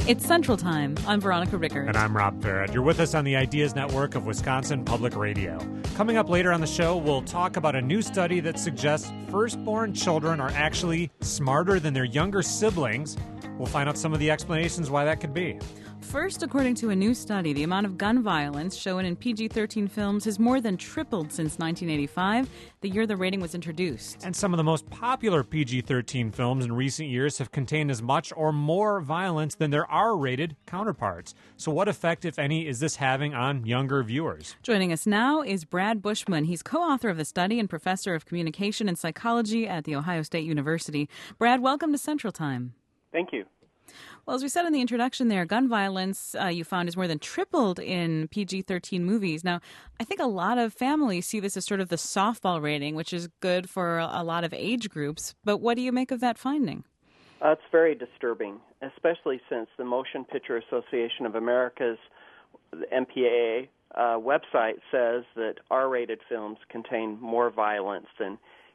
It's Central Time. I'm Veronica Rickert. And I'm Rob Farrett. You're with us on the Ideas Network of Wisconsin Public Radio. Coming up later on the show, we'll talk about a new study that suggests firstborn children are actually smarter than their younger siblings. We'll find out some of the explanations why that could be. First, according to a new study, the amount of gun violence shown in PG-13 films has more than tripled since 1985, the year the rating was introduced. And some of the most popular PG-13 films in recent years have contained as much or more violence than their R-rated counterparts. So what effect, if any, is this having on younger viewers? Joining us now is Brad Bushman. He's co-author of the study and professor of communication and psychology at The Ohio State University. Brad, welcome to Central Time. Thank you. Well, as we said in the introduction there, gun violence, you found, is more than tripled in PG-13 movies. Now, I think a lot of families see this as sort of the softball rating, which is good for a lot of age groups. But what do you make of that finding? It's very disturbing, especially since the Motion Picture Association of America's MPAA website says that R-rated films contain more violence than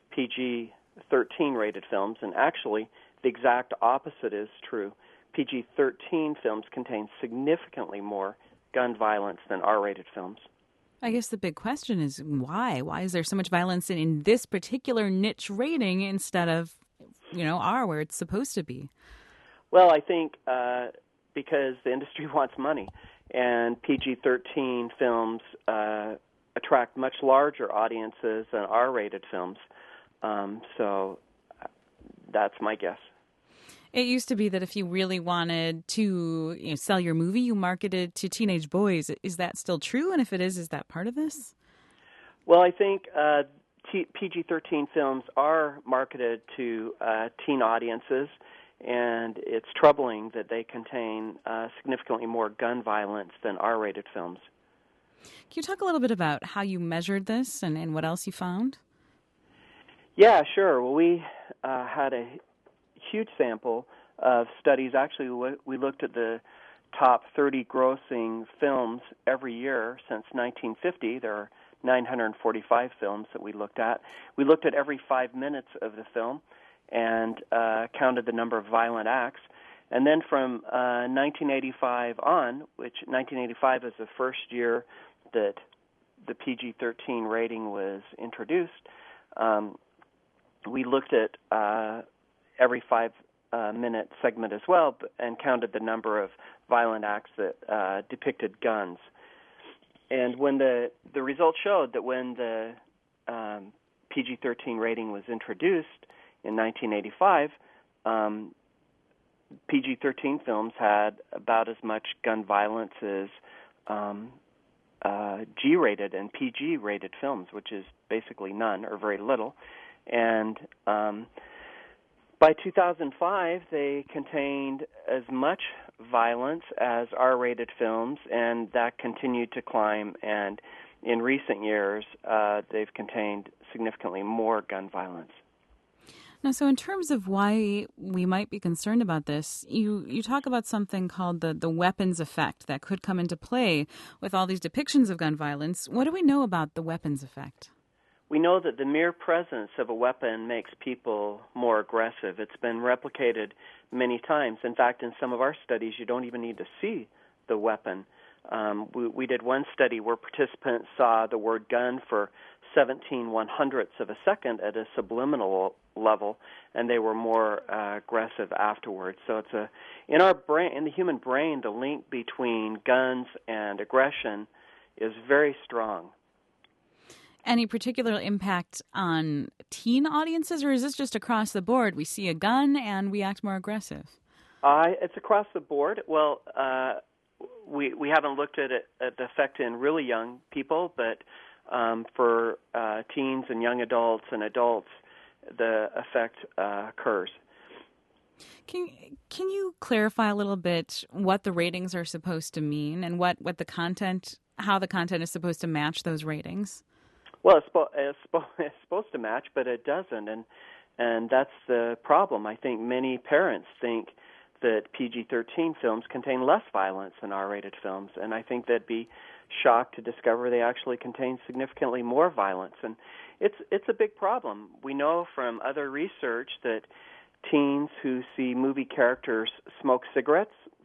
PG-13 rated films. And actually, the exact opposite is true. PG-13 films contain significantly more gun violence than R-rated films. I guess the big question is why? Why is there so much violence in this particular niche rating instead of, R, where it's supposed to be? Well, I think because the industry wants money, and PG-13 films attract much larger audiences than R-rated films. So that's my guess. It used to be that if you really wanted to sell your movie, you marketed to teenage boys. Is that still true? And if it is that part of this? Well, I think PG-13 films are marketed to teen audiences, and it's troubling that they contain significantly more gun violence than R-rated films. Can you talk a little bit about how you measured this and what else you found? Yeah, sure. Well, we had a huge sample of studies. Actually, we looked at the top 30 grossing films every year since 1950. There are 945 films that we looked at. We looked at every 5 minutes of the film and counted the number of violent acts. And then from 1985 on, which 1985 is the first year that the PG-13 rating was introduced, we looked at every 5-minute segment as well, and counted the number of violent acts that depicted guns. And when the results showed that when the PG-13 rating was introduced in 1985, PG-13 films had about as much gun violence as G-rated and PG-rated films, which is basically none or very little. And by 2005, they contained as much violence as R-rated films, and that continued to climb. And in recent years, they've contained significantly more gun violence. Now, so in terms of why we might be concerned about this, you talk about something called the weapons effect that could come into play with all these depictions of gun violence. What do we know about the weapons effect? We know that the mere presence of a weapon makes people more aggressive. It's been replicated many times. In fact, in some of our studies, you don't even need to see the weapon. We did one study where participants saw the word gun for 17/100ths of a second at a subliminal level, and they were more aggressive afterwards. So it's in our brain, in the human brain, the link between guns and aggression is very strong. Any particular impact on teen audiences, or is this just across the board? We see a gun and we act more aggressive. It's across the board. Well, we haven't looked at the effect in really young people, but for teens and young adults and adults, the effect occurs. Can you clarify a little bit what the ratings are supposed to mean and what the content, how the content is supposed to match those ratings? Well, it's supposed to match, but it doesn't, and that's the problem. I think many parents think that PG-13 films contain less violence than R-rated films, and I think they'd be shocked to discover they actually contain significantly more violence. And it's a big problem. We know from other research that teens who see movie characters smoke cigarettes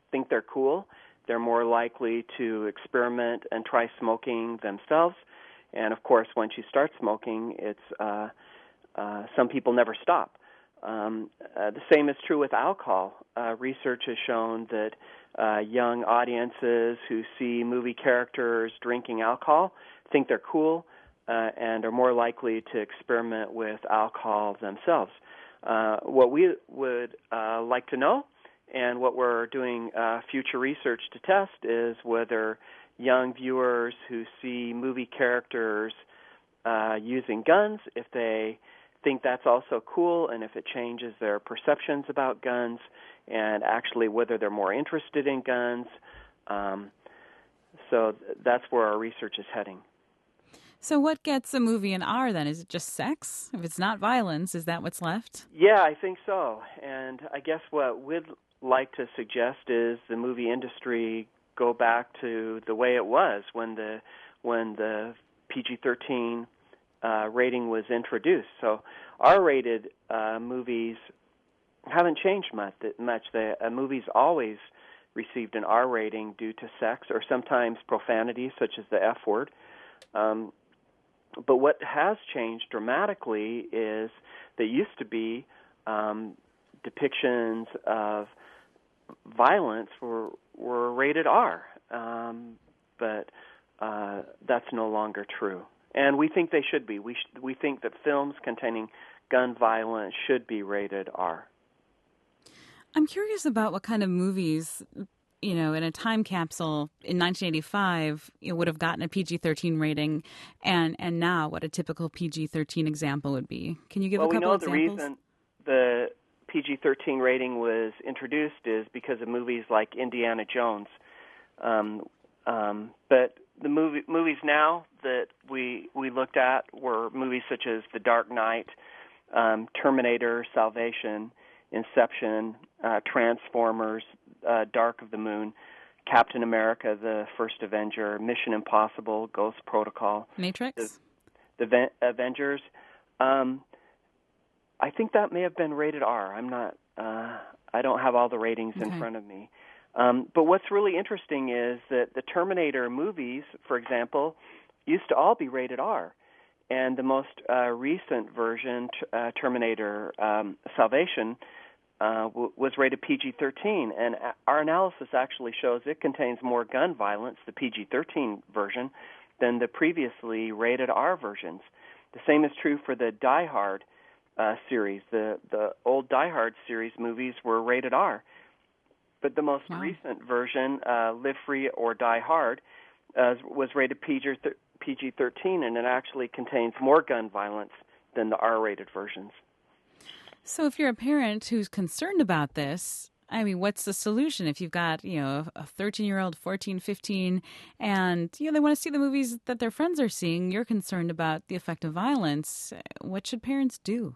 think they're cool. They're more likely to experiment and try smoking themselves. And of course, once you start smoking, it's some people never stop. The same is true with alcohol. Research has shown that young audiences who see movie characters drinking alcohol think they're cool and are more likely to experiment with alcohol themselves. What we would like to know, and what we're doing future research to test, is whether young viewers who see movie characters using guns, if they think that's also cool, and if it changes their perceptions about guns, and actually whether they're more interested in guns. So that's where our research is heading. So what gets a movie an R then? Is it just sex? If it's not violence, is that what's left? Yeah, I think so. And I guess what we'd like to suggest is the movie industry go back to the way it was when the PG-13 rating was introduced. So R-rated movies haven't changed much. The movies always received an R rating due to sex or sometimes profanity, such as the F word. But what has changed dramatically is there used to be depictions of violence were rated R, but that's no longer true. And we think they should be. We think that films containing gun violence should be rated R. I'm curious about what kind of movies, in a time capsule in 1985, would have gotten a PG-13 rating, and now what a typical PG-13 example would be. Can you give a couple examples? We know the reason the PG-13 rating was introduced is because of movies like Indiana Jones. But the movies now that we looked at were movies such as The Dark Knight, Terminator, Salvation, Inception, Transformers, Dark of the Moon, Captain America, the First Avenger, Mission Impossible, Ghost Protocol, Matrix, the Avengers. I think that may have been rated R. I'm not. I don't have all the ratings in front of me. But what's really interesting is that the Terminator movies, for example, used to all be rated R. And the most recent version, Terminator Salvation, was rated PG-13. And our analysis actually shows it contains more gun violence, the PG-13 version, than the previously rated R versions. The same is true for the Die Hard series. The old Die Hard series movies were rated R. But the most recent version, Live Free or Die Hard, was rated PG-13, and it actually contains more gun violence than the R-rated versions. So if you're a parent who's concerned about this, I mean, what's the solution? If you've got, a 13-year-old, 14, 15, and, they want to see the movies that their friends are seeing, you're concerned about the effect of violence, what should parents do?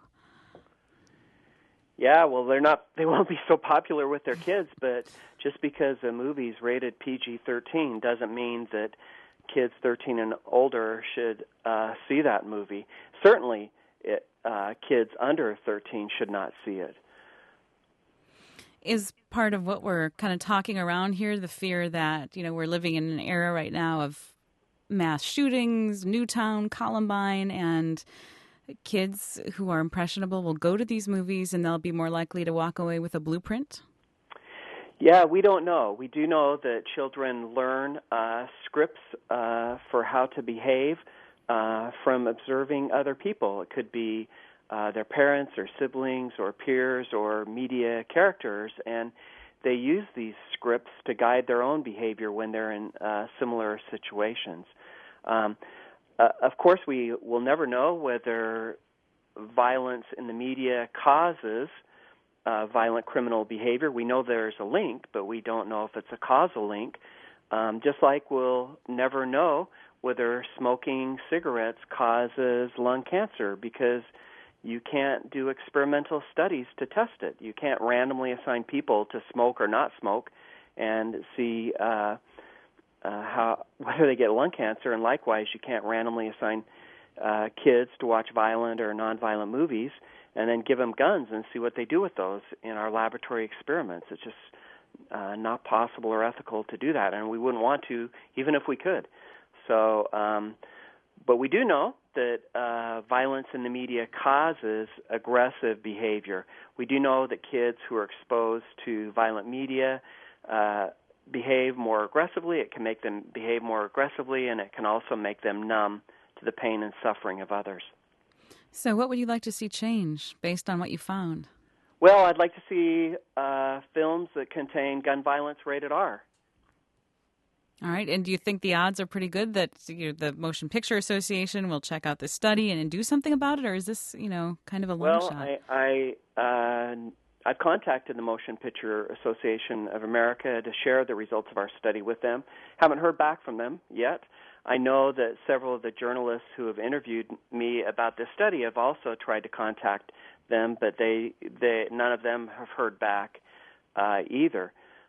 Yeah, well, they won't be so popular with their kids, but just because a movie's rated PG-13 doesn't mean that kids 13 and older should see that movie. Certainly, kids under 13 should not see it. Is part of what we're kind of talking around here the fear that, we're living in an era right now of mass shootings, Newtown, Columbine, and kids who are impressionable will go to these movies and they'll be more likely to walk away with a blueprint? Yeah, we don't know. We do know that children learn scripts for how to behave from observing other people. It could be their parents or siblings or peers or media characters, and they use these scripts to guide their own behavior when they're in similar situations. Of course, we will never know whether violence in the media causes violent criminal behavior. We know there's a link, but we don't know if it's a causal link. Just like we'll never know whether smoking cigarettes causes lung cancer, because you can't do experimental studies to test it. You can't randomly assign people to smoke or not smoke and see whether they get lung cancer, and likewise, you can't randomly assign kids to watch violent or nonviolent movies and then give them guns and see what they do with those in our laboratory experiments. It's just not possible or ethical to do that, and we wouldn't want to even if we could. So, but we do know that violence in the media causes aggressive behavior. We do know that kids who are exposed to violent media behave more aggressively. It can make them behave more aggressively, and it can also make them numb to the pain and suffering of others. So what would you like to see change based on what you found? Well, I'd like to see films that contain gun violence rated R. All right. And do you think the odds are pretty good that the Motion Picture Association will check out this study and do something about it, or is this, kind of a long shot? Well, I've contacted the Motion Picture Association of America to share the results of our study with them. Haven't heard back from them yet. I know that several of the journalists who have interviewed me about this study have also tried to contact them, but none of them have heard back either.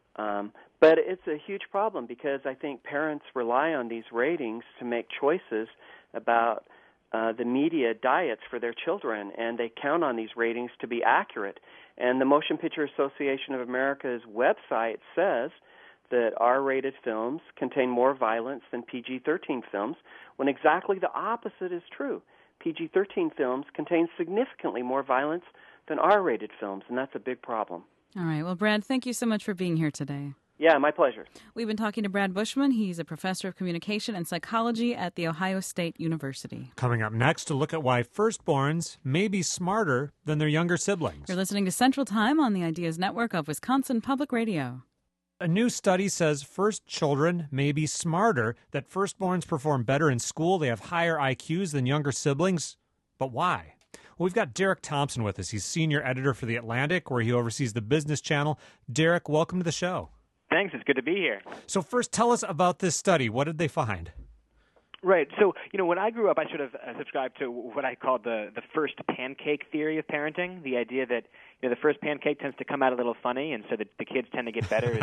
But it's a huge problem because I think parents rely on these ratings to make choices about the media diets for their children, and they count on these ratings to be accurate. And the Motion Picture Association of America's website says that R-rated films contain more violence than PG-13 films, when exactly the opposite is true. PG-13 films contain significantly more violence than R-rated films, and that's a big problem. All right. Well, Brad, thank you so much for being here today. Yeah, my pleasure. We've been talking to Brad Bushman. He's a professor of communication and psychology at The Ohio State University. Coming up next, to look at why firstborns may be smarter than their younger siblings. You're listening to Central Time on the Ideas Network of Wisconsin Public Radio. A new study says first children may be smarter, that firstborns perform better in school, they have higher IQs than younger siblings. But why? Well, we've got Derek Thompson with us. He's senior editor for The Atlantic, where he oversees the business channel. Derek, welcome to the show. Thanks. It's good to be here. So first, tell us about this study. What did they find? Right. So, when I grew up, I sort of subscribed to what I called the first pancake theory of parenting, the idea that the first pancake tends to come out a little funny, and so the kids tend to get better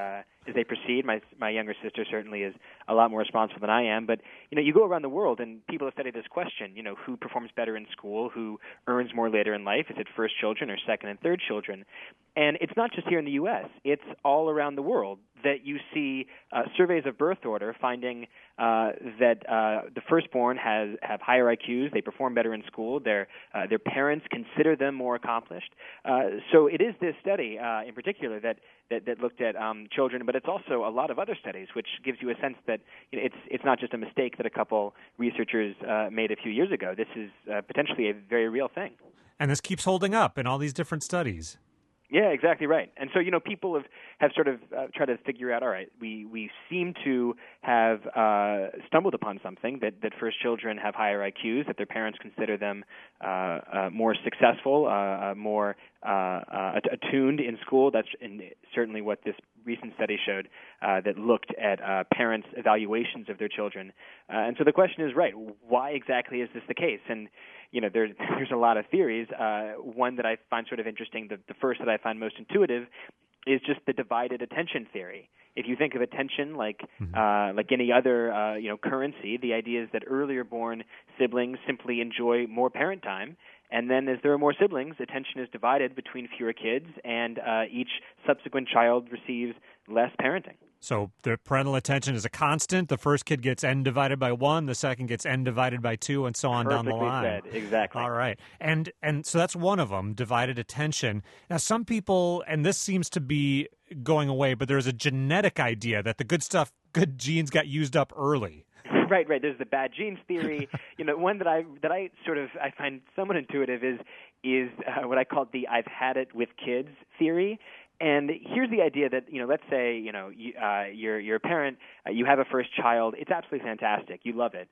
as they proceed. My younger sister certainly is a lot more responsible than I am. But, you go around the world, and people have studied this question, who performs better in school, who earns more later in life? Is it first children or second and third children? And it's not just here in the U.S. It's all around the world that you see surveys of birth order finding that the firstborn have higher IQs, they perform better in school, their parents consider them more accomplished. So it is this study in particular that looked at children, but it's also a lot of other studies, which gives you a sense that it's not just a mistake that a couple researchers made a few years ago. This is potentially a very real thing. And this keeps holding up in all these different studies. Yeah, exactly right. And so, people have sort of tried to figure out, all right, we seem to have stumbled upon something, that first children have higher IQs, that their parents consider them more successful, more attuned in school. That's certainly what this recent study showed that looked at parents' evaluations of their children. And so the question is, right, why exactly is this the case? And there's a lot of theories. One that I find sort of interesting, the first that I find most intuitive, is just the divided attention theory. If you think of attention like any other currency, the idea is that earlier born siblings simply enjoy more parent time, and then as there are more siblings, attention is divided between fewer kids, and each subsequent child receives less parenting. So the parental attention is a constant. The first kid gets n divided by 1, the second gets n divided by 2, and so on down the line. Perfectly said. Exactly. All right. And so that's one of them, divided attention. Now, some people, and this seems to be going away, but there's a genetic idea that the good genes got used up early. Right. There's the bad genes theory. One that I find somewhat intuitive is what I call the "I've had it with kids" theory. And here's the idea that, let's say, you're a parent, you have a first child. It's absolutely fantastic. You love it.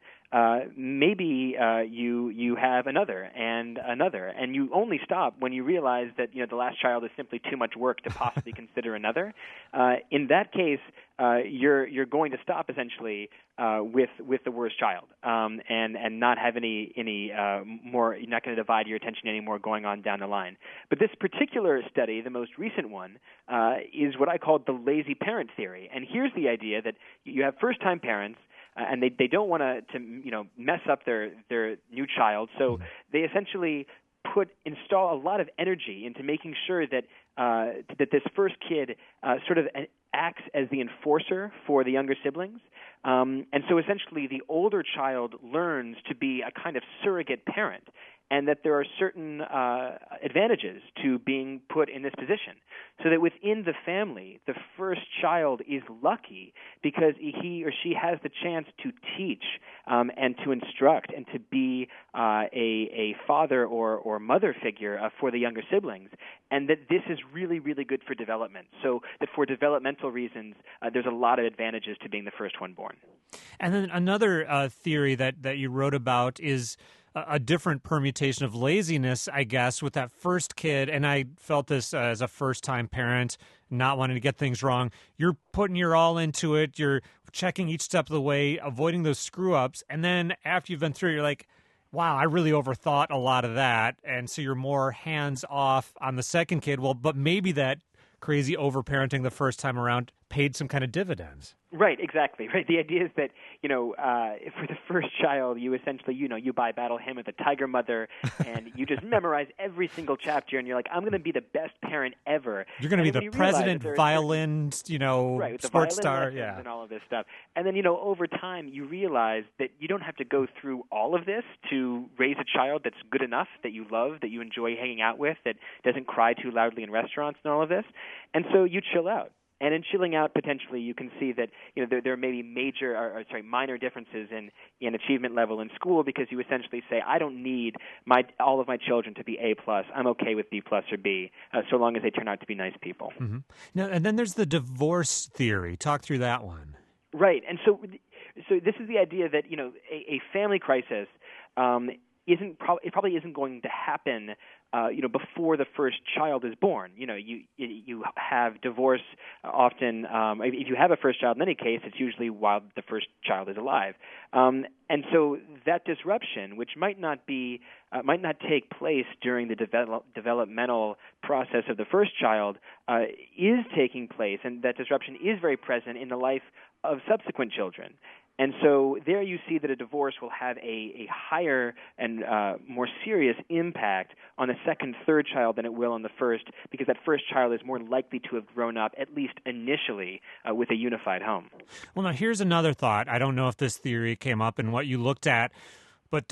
Maybe you have another, and you only stop when you realize that, the last child is simply too much work to possibly consider another. In that case, you're going to stop essentially with the worst child, and not have any more. You're not going to divide your attention anymore going on down the line. But this particular study, the most recent one, is what I call the lazy parent theory. And here's the idea that you have first-time parents, and they don't want to mess up their new child, so they essentially install a lot of energy into making sure that that this first kid sort of acts as the enforcer for the younger siblings. And so essentially the older child learns to be a kind of surrogate parent, and that there are certain advantages to being put in this position. So that within the family, the first child is lucky because he or she has the chance to teach and to instruct and to be a father or mother figure for the younger siblings, and that this is really, really good for development. So that for developmental reasons, there's a lot of advantages to being the first one born. And then another theory that you wrote about is a different permutation of laziness, I guess, with that first kid. And I felt this as a first-time parent, not wanting to get things wrong. You're putting your all into it. You're checking each step of the way, avoiding those screw-ups. And then after you've been through it, you're like, wow, I really overthought a lot of that. And so you're more hands-off on the second kid. Well, but maybe that crazy overparenting the first time around paid some kind of dividends. Right, exactly. Right. The idea is that, for the first child, you essentially, you buy Battle Hymn with the Tiger Mother, and you just memorize every single chapter, and you're like, I'm going to be the best parent ever. You're going to be the president, violin, right, with sports the star, yeah, and all of this stuff. And then, over time, you realize that you don't have to go through all of this to raise a child that's good enough, that you love, that you enjoy hanging out with, that doesn't cry too loudly in restaurants and all of this. And so you chill out. And in chilling out, potentially, you can see that there may be minor differences in achievement level in school, because you essentially say, I don't need all of my children to be A+. I'm okay with B+ or B, so long as they turn out to be nice people. Mm-hmm. Now, and then there's the divorce theory. Talk through that one. Right, and so this is the idea that a family crisis probably isn't going to happen before the first child is born. You have divorce often. If you have a first child, in any case, it's usually while the first child is alive. And so that disruption, which might not take place during the developmental process of the first child, is taking place, and that disruption is very present in the life of subsequent children. And so there you see that a divorce will have a higher and more serious impact on the second, third child than it will on the first, because that first child is more likely to have grown up, at least initially, with a unified home. Well, now here's another thought. I don't know if this theory came up in what you looked at, but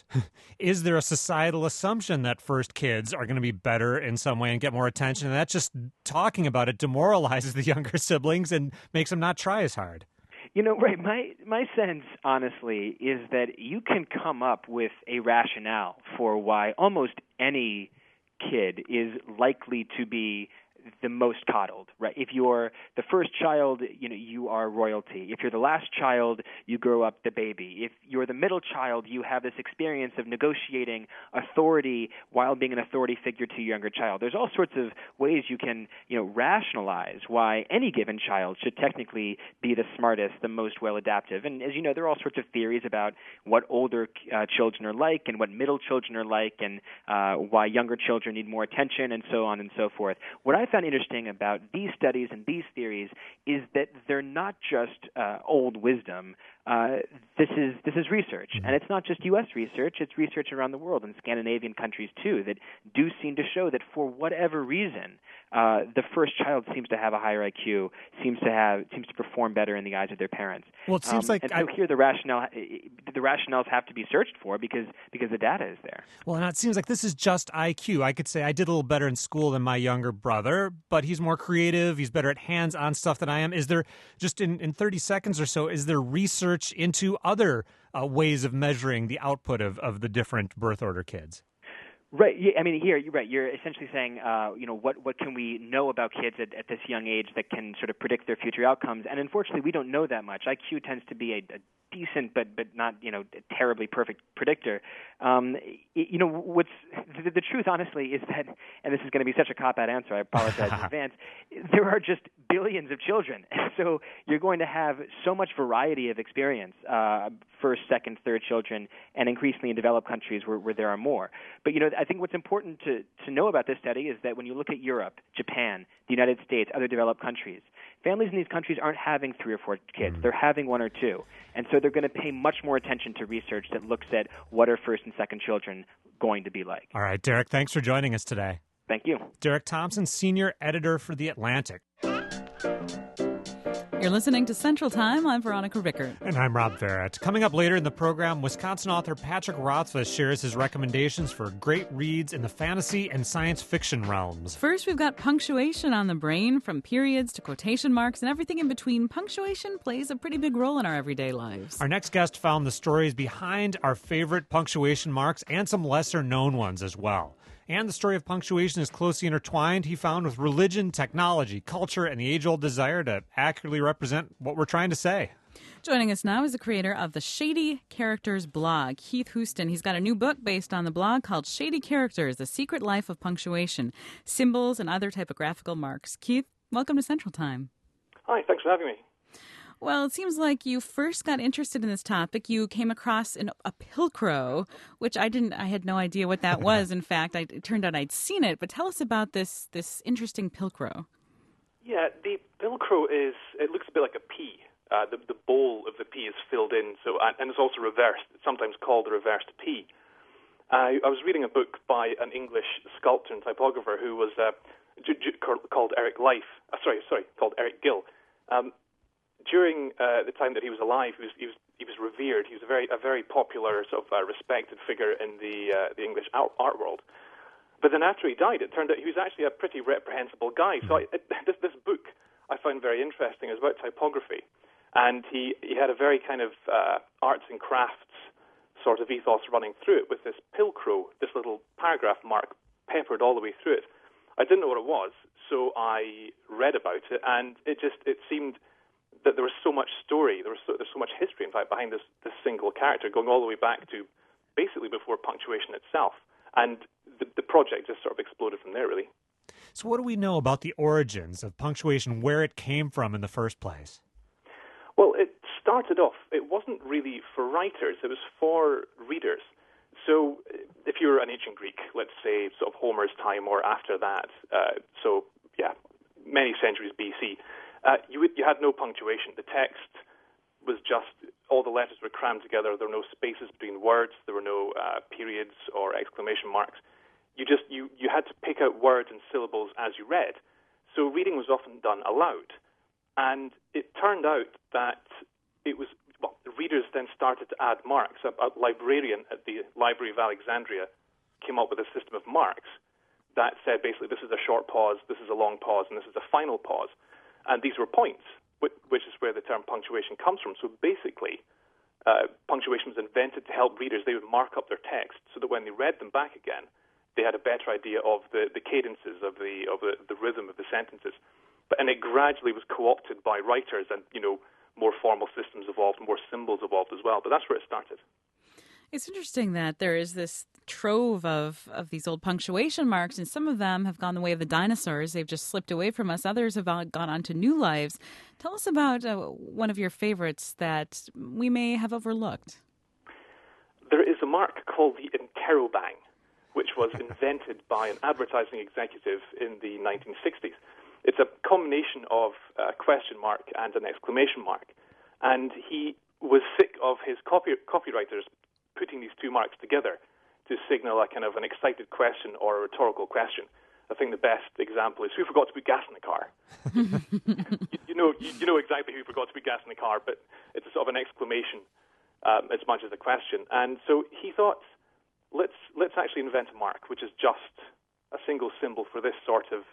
is there a societal assumption that first kids are going to be better in some way and get more attention? And that just talking about it demoralizes the younger siblings and makes them not try as hard. Right. My sense, honestly, is that you can come up with a rationale for why almost any kid is likely to be the most coddled, right? If you're the first child, you are royalty. If you're the last child, you grow up the baby. If you're the middle child, you have this experience of negotiating authority while being an authority figure to your younger child. There's all sorts of ways you can, rationalize why any given child should technically be the smartest, the most well-adaptive. And as you know, there are all sorts of theories about what older children are like and what middle children are like, and why younger children need more attention, and so on and so forth. What I found interesting about these studies and these theories is that they're not just old wisdom. This is research, and it's not just U.S. research. It's research around the world, in Scandinavian countries too, that do seem to show that for whatever reason, the first child seems to have a higher IQ, seems to perform better in the eyes of their parents. Well, it seems like, and so here the rationales have to be searched for because the data is there. Well, and it seems like this is just IQ. I could say I did a little better in school than my younger brother, but he's more creative. He's better at hands-on stuff than I am. Is there, just in 30 seconds or so, is there research into other ways of measuring the output of the different birth order kids? Right. I mean, here you're right. You're essentially saying, what can we know about kids at this young age that can sort of predict their future outcomes? And unfortunately, we don't know that much. IQ tends to be a decent but not a terribly perfect predictor. What's the truth, honestly, is that, and this is going to be such a cop-out answer, I apologize in advance, there are just billions of children. So you're going to have so much variety of experience, first, second, third children, and increasingly in developed countries where there are more. But, I think what's important to know about this study is that when you look at Europe, Japan, the United States, other developed countries, families in these countries aren't having 3 or 4 kids. They're having 1 or 2. And so they're going to pay much more attention to research that looks at what are first and second children going to be like. All right, Derek, thanks for joining us today. Thank you. Derek Thompson, senior editor for The Atlantic. You're listening to Central Time. I'm Veronica Rickert. And I'm Rob Barrett. Coming up later in the program, Wisconsin author Patrick Rothfuss shares his recommendations for great reads in the fantasy and science fiction realms. First, we've got punctuation on the brain, from periods to quotation marks and everything in between. Punctuation plays a pretty big role in our everyday lives. Our next guest found the stories behind our favorite punctuation marks and some lesser-known ones as well. And the story of punctuation is closely intertwined, he found, with religion, technology, culture, and the age-old desire to accurately represent what we're trying to say. Joining us now is the creator of the Shady Characters blog, Keith Houston. He's got a new book based on the blog called Shady Characters, The Secret Life of Punctuation, Symbols and Other Typographical Marks. Keith, welcome to Central Time. Hi, thanks for having me. Well, it seems like you first got interested in this topic. You came across a pilcrow, which I had no idea what that was. In fact, it turned out I'd seen it. But tell us about this interesting pilcrow. Yeah, the pilcrow it looks a bit like a pea. The bowl of the pea is filled in, and it's also reversed. It's sometimes called the reversed pea. I was reading a book by an English sculptor and typographer who was called Eric called Eric Gill. During the time that he was alive, he was revered. He was a very popular, sort of respected figure in the English art world. But then after he died, it turned out he was actually a pretty reprehensible guy. So this book I found very interesting. It was about typography, and he had a very kind of arts and crafts sort of ethos running through it, with this pilcrow, this little paragraph mark peppered all the way through it. I didn't know what it was, so I read about it, and it seemed that there was so much story, there's so much history, in fact, behind this single character, going all the way back to basically before punctuation itself. And the project just sort of exploded from there, really. So what do we know about the origins of punctuation, where it came from in the first place? Well, it started off, it wasn't really for writers, it was for readers. So if you're an ancient Greek, let's say sort of Homer's time or after that, many centuries BC, you had no punctuation. The text was just, all the letters were crammed together. There were no spaces between words. There were no periods or exclamation marks. You had to pick out words and syllables as you read. So reading was often done aloud. And it turned out that the readers then started to add marks. A librarian at the Library of Alexandria came up with a system of marks that said basically this is a short pause, this is a long pause, and this is a final pause. And these were points, which is where the term punctuation comes from. So basically, punctuation was invented to help readers. They would mark up their text so that when they read them back again, they had a better idea of the cadences, of the rhythm of the sentences. And it gradually was co-opted by writers, and more formal systems evolved, more symbols evolved as well. But that's where it started. It's interesting that there is this trove of these old punctuation marks, and some of them have gone the way of the dinosaurs. They've just slipped away from us. Others have gone on to new lives. Tell us about one of your favorites that we may have overlooked. There is a mark called the interrobang, which was invented by an advertising executive in the 1960s. It's a combination of a question mark and an exclamation mark. And he was sick of his copywriters putting these two marks together to signal a kind of an excited question or a rhetorical question. I think the best example is, who forgot to put gas in the car? you know exactly who forgot to put gas in the car, but it's a sort of an exclamation as much as a question. And so he thought, let's actually invent a mark which is just a single symbol for this sort of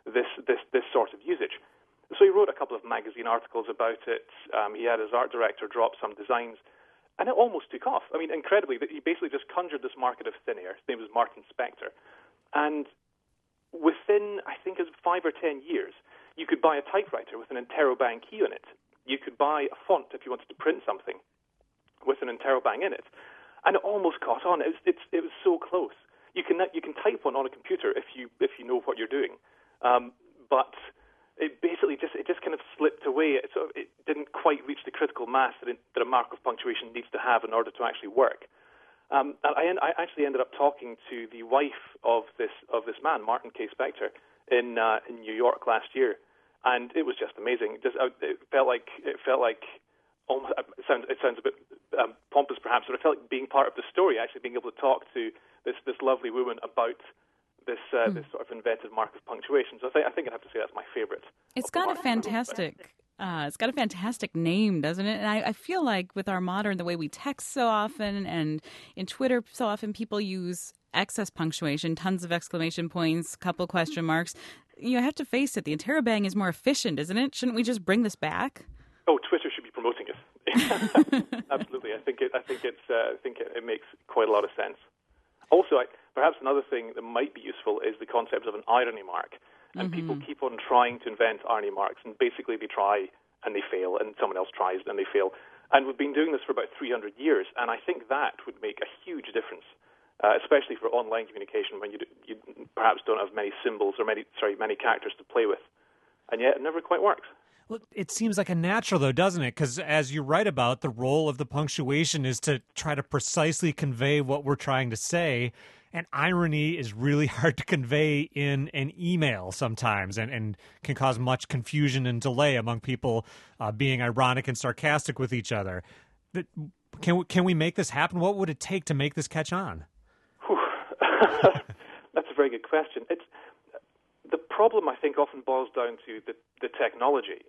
usage. So he wrote a couple of magazine articles about it. He had his art director drop some designs. And it almost took off. I mean, incredibly, he basically just conjured this mark out of thin air. His name was Martin Spector. And within, I think it was 5 or 10 years, you could buy a typewriter with an interrobang key on it. You could buy a font if you wanted to print something with an interrobang in it. And it almost caught on. It was so close. You can type one on a computer if you know what you're doing. But it basically just kind of slipped away. It didn't quite reach the critical mass that a mark of punctuation needs to have in order to actually work. And I actually ended up talking to the wife of this man, Martin K. Spector, in New York last year, and it was just amazing. It felt like almost, it sounds a bit pompous perhaps, but it felt like being part of the story, actually being able to talk to this lovely woman about this sort of invented mark of punctuation. So I think I'd have to say that's my favorite. It's got a fantastic. It's got a fantastic name, doesn't it? And I feel like with our modern, the way we text so often, and in Twitter so often, people use excess punctuation, tons of exclamation points, couple question marks. You have to face it. The interrobang is more efficient, isn't it? Shouldn't we just bring this back? Oh, Twitter should be promoting it. Absolutely. I think it makes quite a lot of sense. Also, perhaps another thing that might be useful is the concept of an irony mark. And people keep on trying to invent irony marks, and basically they try and they fail, and someone else tries and they fail. And we've been doing this for about 300 years, and I think that would make a huge difference, especially for online communication when you perhaps don't have many symbols or many characters to play with. And yet it never quite works. Well, it seems like a natural, though, doesn't it? Because as you write about, the role of the punctuation is to try to precisely convey what we're trying to say. And irony is really hard to convey in an email sometimes, and can cause much confusion and delay among people being ironic and sarcastic with each other. Can we make this happen? What would it take to make this catch on? That's a very good question. The problem, I think, often boils down to the technology.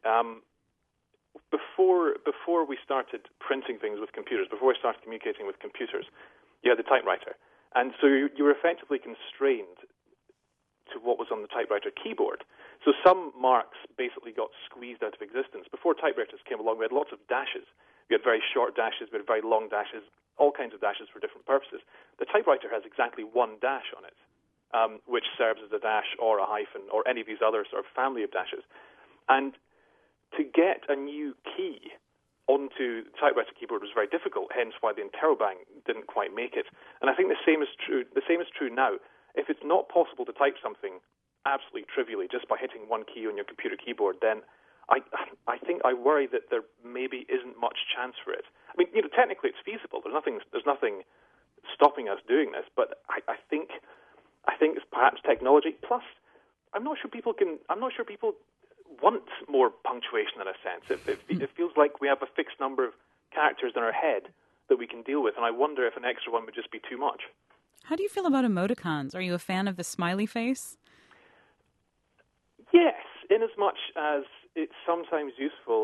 Before we started printing things with computers, before we started communicating with computers, you had the typewriter. And so you were effectively constrained to what was on the typewriter keyboard. So some marks basically got squeezed out of existence. Before typewriters came along, we had lots of dashes. We had very short dashes, we had very long dashes, all kinds of dashes for different purposes. The typewriter has exactly one dash on it, which serves as a dash or a hyphen or any of these other sort of family of dashes. And to get a new key onto the typewriter keyboard was very difficult, hence why the interrobang didn't quite make it. And I think the same is true now. If it's not possible to type something absolutely trivially just by hitting one key on your computer keyboard, then I think I worry that there maybe isn't much chance for it. I mean, technically it's feasible. There's nothing stopping us doing this, but I think it's perhaps technology. Plus, I'm not sure people want more punctuation in a sense. It feels like we have a fixed number of characters in our head that we can deal with, and I wonder if an extra one would just be too much. How do you feel about emoticons? Are you a fan of the smiley face? Yes, in as much as it's sometimes useful.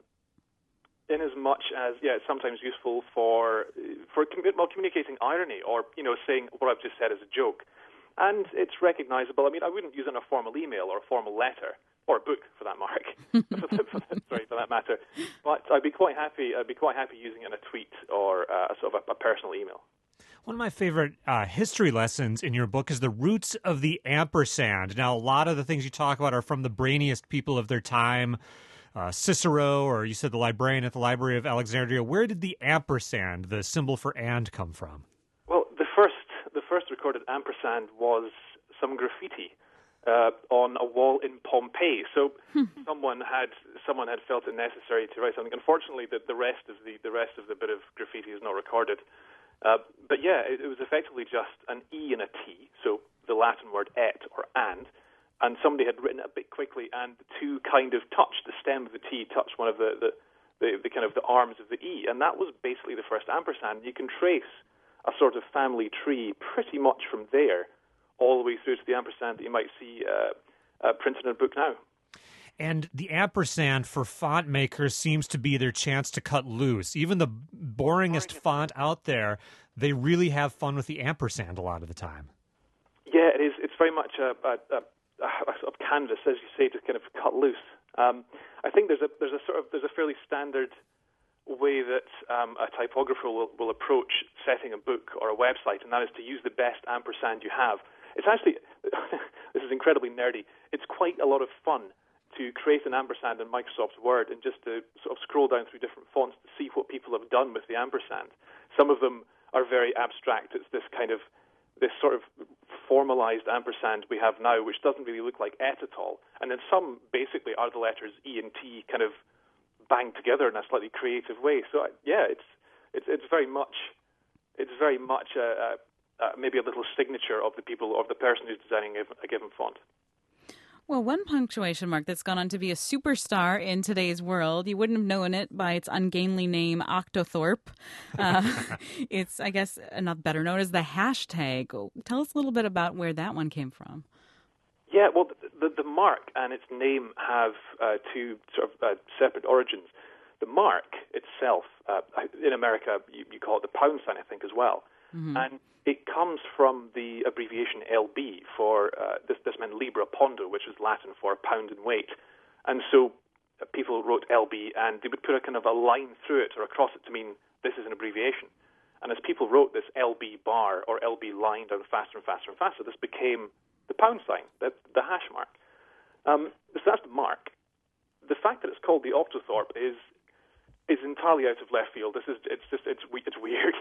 It's sometimes useful for communicating irony, or saying what I've just said is a joke, and it's recognizable. I mean, I wouldn't use it in a formal email or a formal letter, or a book for that for that matter. But I'd be quite happy using it in a tweet or a sort of a personal email. One of my favorite history lessons in your book is the roots of the ampersand. Now, a lot of the things you talk about are from the brainiest people of their time, Cicero, or you said the librarian at the Library of Alexandria. Where did the ampersand, the symbol for and, come from? Well, the first recorded ampersand was some graffiti on a wall in Pompeii. So someone had felt it necessary to write something. Unfortunately, the rest of the bit of graffiti is not recorded. But yeah, it was effectively just an E and a T, so the Latin word et or and somebody had written it a bit quickly, and the two kind of touched. The stem of the T touched one of the kind of the arms of the E, and that was basically the first ampersand. You can trace a sort of family tree pretty much from there all the way through to the ampersand that you might see printed in a book now. And the ampersand for font makers seems to be their chance to cut loose. Even the boringest font out there, they really have fun with the ampersand a lot of the time. Yeah, it is. It's very much a sort of canvas, as you say, to kind of cut loose. I think there's a fairly standard way that a typographer will approach setting a book or a website, and that is to use the best ampersand you have. It's actually, this is incredibly nerdy, it's quite a lot of fun to create an ampersand in Microsoft Word and just to sort of scroll down through different fonts to see what people have done with the ampersand. Some of them are very abstract. It's this sort of formalized ampersand we have now, which doesn't really look like et at all. And then some basically are the letters E and T kind of banged together in a slightly creative way. So yeah, it's very much maybe a little signature of the people, of the person who's designing a given font. Well, one punctuation mark that's gone on to be a superstar in today's world, you wouldn't have known it by its ungainly name, Octothorpe. It's, I guess, enough better known as the hashtag. Tell us a little bit about where that one came from. Yeah, well, the mark and its name have two sort of separate origins. The mark itself, in America, you call it the pound sign, I think, as well. Mm-hmm. And it comes from the abbreviation LB for, this meant libra pondo, which is Latin for pound in weight. And so people wrote LB, and they would put a kind of a line through it or across it to mean this is an abbreviation. And as people wrote this LB bar or LB line down faster and faster and faster, this became the pound sign, the hash mark. So that's the mark. The fact that it's called the Octothorpe is entirely out of left field. It's weird.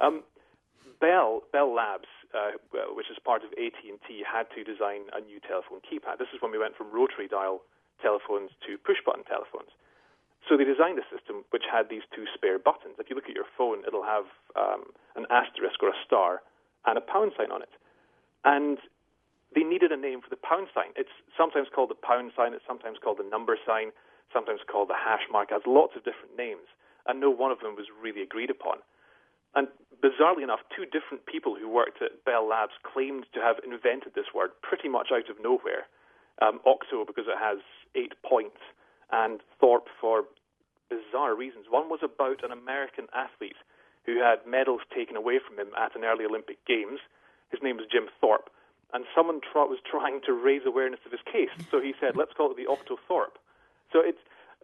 Bell Labs, which is part of AT&T, had to design a new telephone keypad. This is when we went from rotary dial telephones to push-button telephones. So they designed a system which had these two spare buttons. If you look at your phone, it'll have an asterisk or a star and a pound sign on it. And they needed a name for the pound sign. It's sometimes called the pound sign, it's sometimes called the number sign, sometimes called the hash mark. It has lots of different names, and no one of them was really agreed upon. And bizarrely enough, two different people who worked at Bell Labs claimed to have invented this word pretty much out of nowhere. Octo, because it has 8 points, and Thorpe for bizarre reasons. One was about an American athlete who had medals taken away from him at an early Olympic Games. His name was Jim Thorpe, and someone was trying to raise awareness of his case. So he said, let's call it the Octothorpe. So it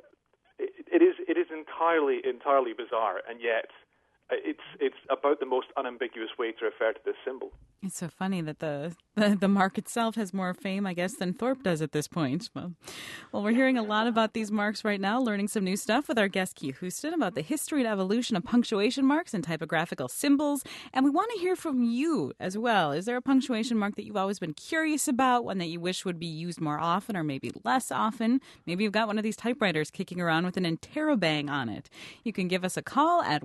is entirely bizarre, and yet it's about the most unambiguous way to refer to this symbol. It's so funny that the mark itself has more fame, I guess, than Thorpe does at this point. Well, we're hearing a lot about these marks right now, learning some new stuff with our guest Keith Houston about the history and evolution of punctuation marks and typographical symbols. And we want to hear from you as well. Is there a punctuation mark that you've always been curious about, one that you wish would be used more often or maybe less often? Maybe you've got one of these typewriters kicking around with an interrobang on it. You can give us a call at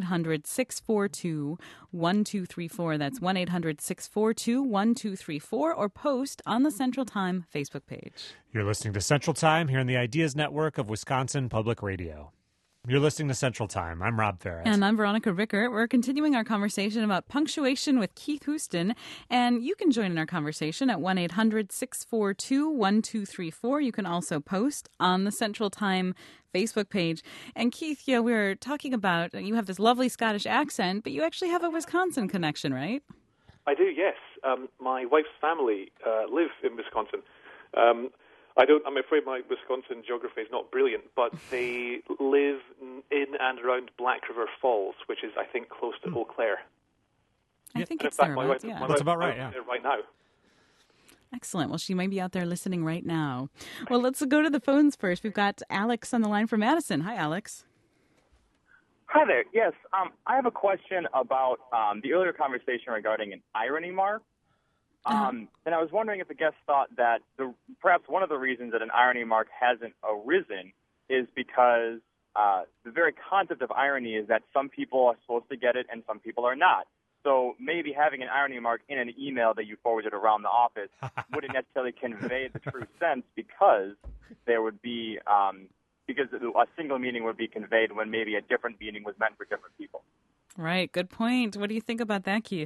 1-800-642-1234. That's 1-800-642-1234, or post on the Central Time Facebook page. You're listening to Central Time here on the Ideas Network of Wisconsin Public Radio. You're listening to Central Time. I'm Rob Ferret. And I'm Veronica Rickert. We're continuing our conversation about punctuation with Keith Houston. And you can join in our conversation at 1-800-642-1234. You can also post on the Central Time Facebook page. And Keith, we were talking about, you have this lovely Scottish accent, but you actually have a Wisconsin connection, right? I do, yes. My wife's family live in Wisconsin. I'm afraid my Wisconsin geography is not brilliant, but they live in and around Black River Falls, which is, I think, close to Eau Claire. I think it's thereabouts, yeah. That's about right, yeah. There right now. Excellent. Well, she might be out there listening right now. Well, let's go to the phones first. We've got Alex on the line from Madison. Hi, Alex. Hi there. Yes, I have a question about the earlier conversation regarding an irony mark. And I was wondering if the guest thought that perhaps one of the reasons that an irony mark hasn't arisen is because the very concept of irony is that some people are supposed to get it and some people are not. So maybe having an irony mark in an email that you forwarded around the office wouldn't necessarily convey the true sense because there would be because a single meaning would be conveyed when maybe a different meaning was meant for different people. Right. Good point. What do you think about that, Keith?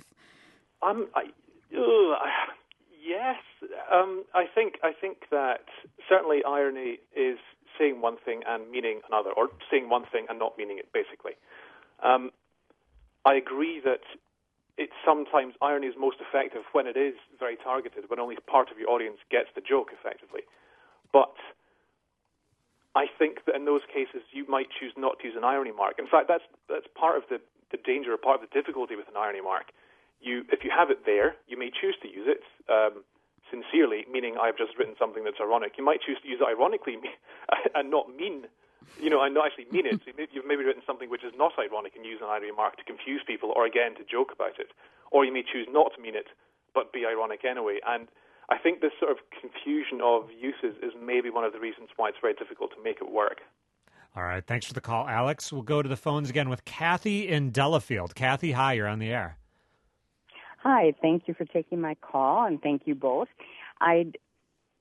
Yes. I think that certainly irony is saying one thing and meaning another, or saying one thing and not meaning it, basically. I agree that sometimes irony is most effective when it is very targeted, when only part of your audience gets the joke effectively. But I think that in those cases you might choose not to use an irony mark. In fact, that's part of the danger, or part of the difficulty with an irony mark. If you have it there, you may choose to use it sincerely, meaning I've just written something that's ironic. You might choose to use it ironically and not mean, and not actually mean it. So you've maybe written something which is not ironic and use an irony mark to confuse people, or again to joke about it. Or you may choose not to mean it, but be ironic anyway. And I think this sort of confusion of uses is maybe one of the reasons why it's very difficult to make it work. All right. Thanks for the call, Alex. We'll go to the phones again with Kathy in Delafield. Kathy, hi. You're on the air. Hi. Thank you for taking my call, and thank you both. I'd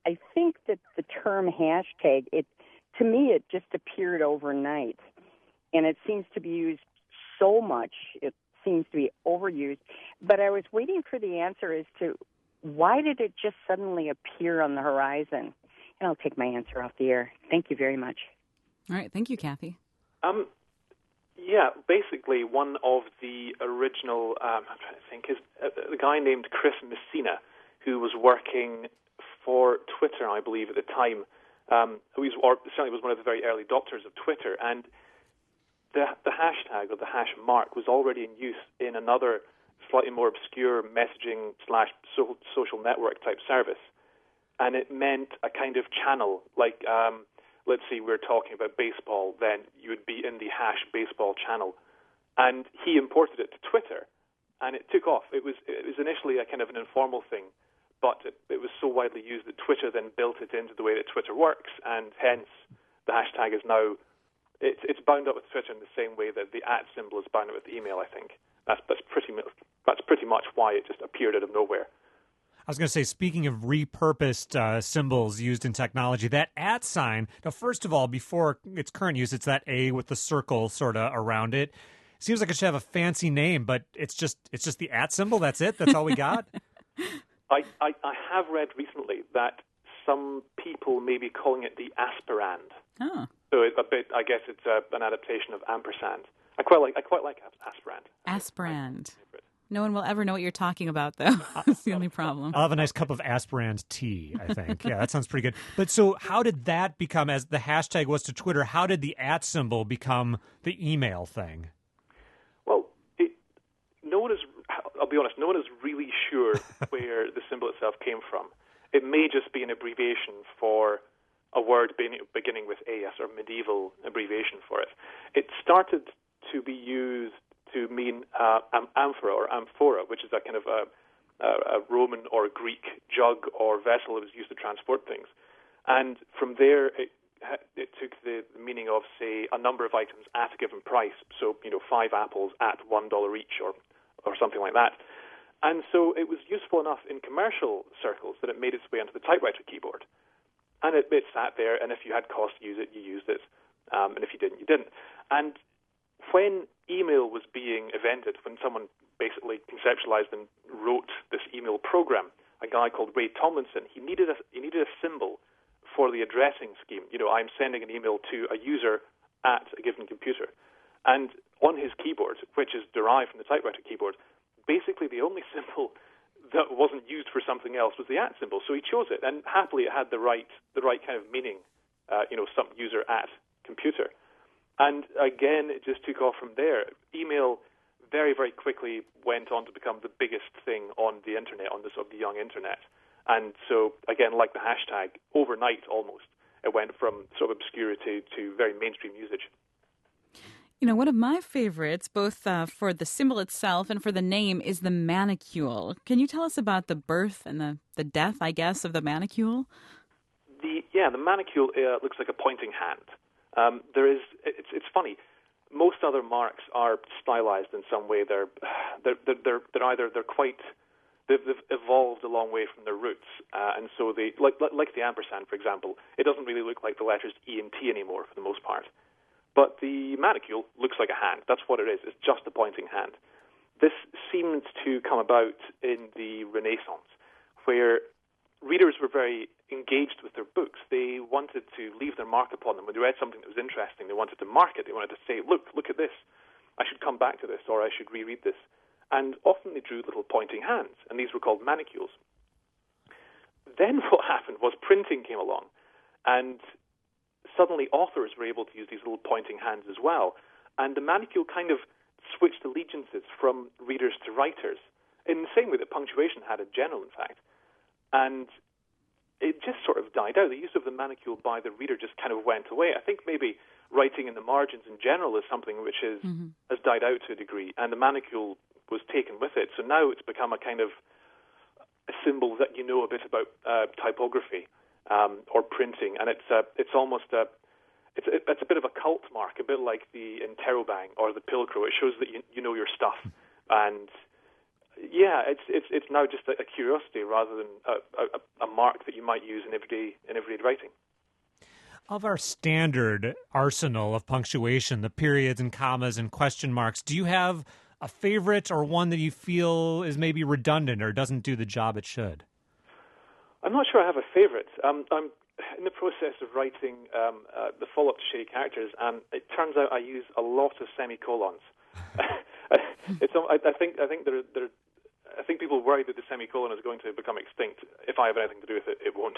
I think that the term hashtag, to me, it just appeared overnight. And it seems to be used so much. It seems to be overused. But I was waiting for the answer as to why did it just suddenly appear on the horizon? And I'll take my answer off the air. Thank you very much. All right. Thank you, Kathy. Yeah, basically one of the original, I'm trying to think, is a guy named Chris Messina, who was working for Twitter, I believe, at the time, or certainly was one of the very early adopters of Twitter, and the hashtag or the hash mark was already in use in another slightly more obscure messaging / social network type service, and it meant a kind of channel, like, let's see, we're talking about baseball, then you would be in the hash baseball channel, and he imported it to Twitter, and it took off. It was initially a kind of an informal thing, but it was so widely used that Twitter then built it into the way that Twitter works, and hence the hashtag is now, it's bound up with Twitter in the same way that the @ symbol is bound up with email, I think. That's pretty much why it just appeared out of nowhere. I was going to say, speaking of repurposed symbols used in technology, that @ sign, now, first of all, before its current use, it's that A with the circle sort of around it. Seems like it should have a fancy name, but it's just the @ symbol. That's it? That's all we got? I have read recently that some people may be calling it the aspirand. Oh. So I guess it's an adaptation of ampersand. I quite like aspirand. Aspirand. No one will ever know what you're talking about, though. That's the only problem. I'll have a nice cup of aspirand tea, I think. Yeah, that sounds pretty good. But so how did that become, as the hashtag was to Twitter, how did the @ symbol become the email thing? Well, I'll be honest, no one is really sure where the symbol itself came from. It may just be an abbreviation for a word beginning with AS, or medieval abbreviation for it. It started to be used to mean amphora or amphora, which is a kind of a Roman or Greek jug or vessel that was used to transport things. And from there, it took the meaning of, say, a number of items at a given price. So, 5 apples at $1 each, or something like that. And so it was useful enough in commercial circles that it made its way onto the typewriter keyboard. And it sat there, and if you had cause to use it, you used it. And if you didn't, you didn't. And when email was being invented, when someone basically conceptualized and wrote this email program, a guy called Ray Tomlinson, he needed a symbol for the addressing scheme. I'm sending an email to a user at a given computer. And on his keyboard, which is derived from the typewriter keyboard, basically the only symbol that wasn't used for something else was the @ symbol. So he chose it, and happily it had the right kind of meaning, some user at computer. And again, it just took off from there. Email very, very quickly went on to become the biggest thing on the internet, on the sort of the young internet. And so, again, like the hashtag, overnight almost, it went from sort of obscurity to very mainstream usage. One of my favorites, both for the symbol itself and for the name, is the manicule. Can you tell us about the birth and the death, I guess, of the manicule? The manicule looks like a pointing hand. It's funny. Most other marks are stylized in some way. They've evolved a long way from their roots, and so they like the ampersand, for example. It doesn't really look like the letters E and T anymore for the most part. But the manicule looks like a hand. That's what it is. It's just a pointing hand. This seems to come about in the Renaissance, where readers were very engaged with their books. They wanted to leave their mark upon them. When they read something that was interesting, they wanted to mark it. They wanted to say, look at this. I should come back to this, or I should reread this. And often they drew little pointing hands, and these were called manicules. Then what happened was printing came along, and suddenly authors were able to use these little pointing hands as well. And the manicule kind of switched allegiances from readers to writers, in the same way that punctuation had in general, in fact. And it just sort of died out. The use of the manicule by the reader just kind of went away. I think maybe writing in the margins in general is something which has died out to a degree, and the manicule was taken with it. So now it's become a kind of a symbol that you know a bit about typography or printing, and it's almost it's a bit of a cult mark, a bit like the interrobang or the pilcrow. It shows that you know your stuff, and Yeah, it's now just a curiosity rather than a mark that you might use in everyday writing. Of our standard arsenal of punctuation, the periods and commas and question marks, do you have a favorite or one that you feel is maybe redundant or doesn't do the job it should? I'm not sure I have a favorite. I'm in the process of writing the follow-up to Shady Characters, and it turns out I use a lot of semicolons. I think people worry that the semicolon is going to become extinct. If I have anything to do with it, it won't.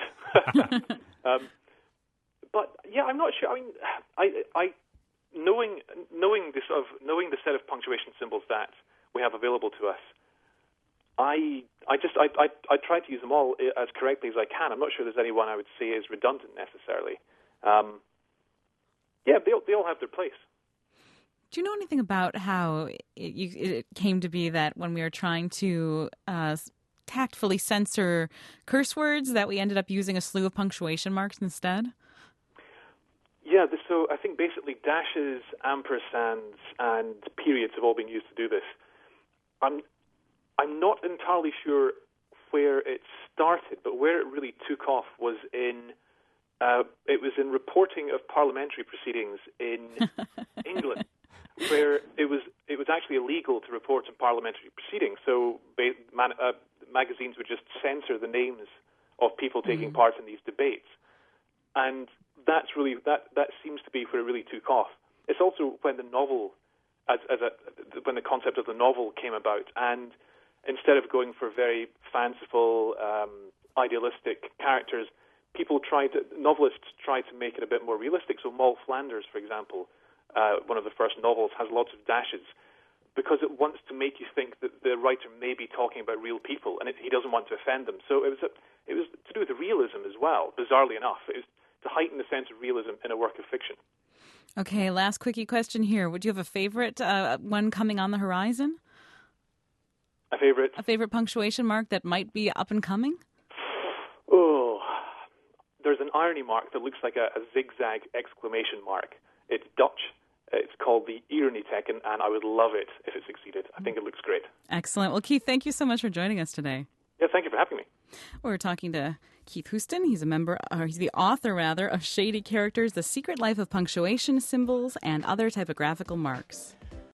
But yeah, I'm not sure. I mean, I knowing the set of punctuation symbols that we have available to us, I try to use them all as correctly as I can. I'm not sure there's anyone I would say is redundant necessarily. Yeah, they all have their place. Do you know anything about how it came to be that when we were trying to tactfully censor curse words, that we ended up using a slew of punctuation marks instead? Yeah, so I think basically dashes, ampersands, and periods have all been used to do this. I'm not entirely sure where it started, but where it really took off was in reporting of parliamentary proceedings in England, where it was actually illegal to report on parliamentary proceedings. So magazines would just censor the names of people taking part in these debates, and that's really that seems to be where it really took off. It's also when the novel, when the concept of the novel came about, and instead of going for very fanciful, idealistic characters, novelists tried to make it a bit more realistic. So Moll Flanders, for example, one of the first novels, has lots of dashes because it wants to make you think that the writer may be talking about real people, and he doesn't want to offend them. So it was to do with the realism as well, bizarrely enough. It was to heighten the sense of realism in a work of fiction. Okay, last quickie question here. Would you have a favorite one coming on the horizon? A favorite? A favorite punctuation mark that might be up and coming? Oh, there's an irony mark that looks like a zigzag exclamation mark. It's Dutch. It's called the Ironieteken, and I would love it if it succeeded. I think it looks great. Excellent. Well, Keith, thank you so much for joining us today. Yeah, thank you for having me. We're talking to Keith Houston. He's he's the author of Shady Characters, The Secret Life of Punctuation Symbols and Other Typographical Marks.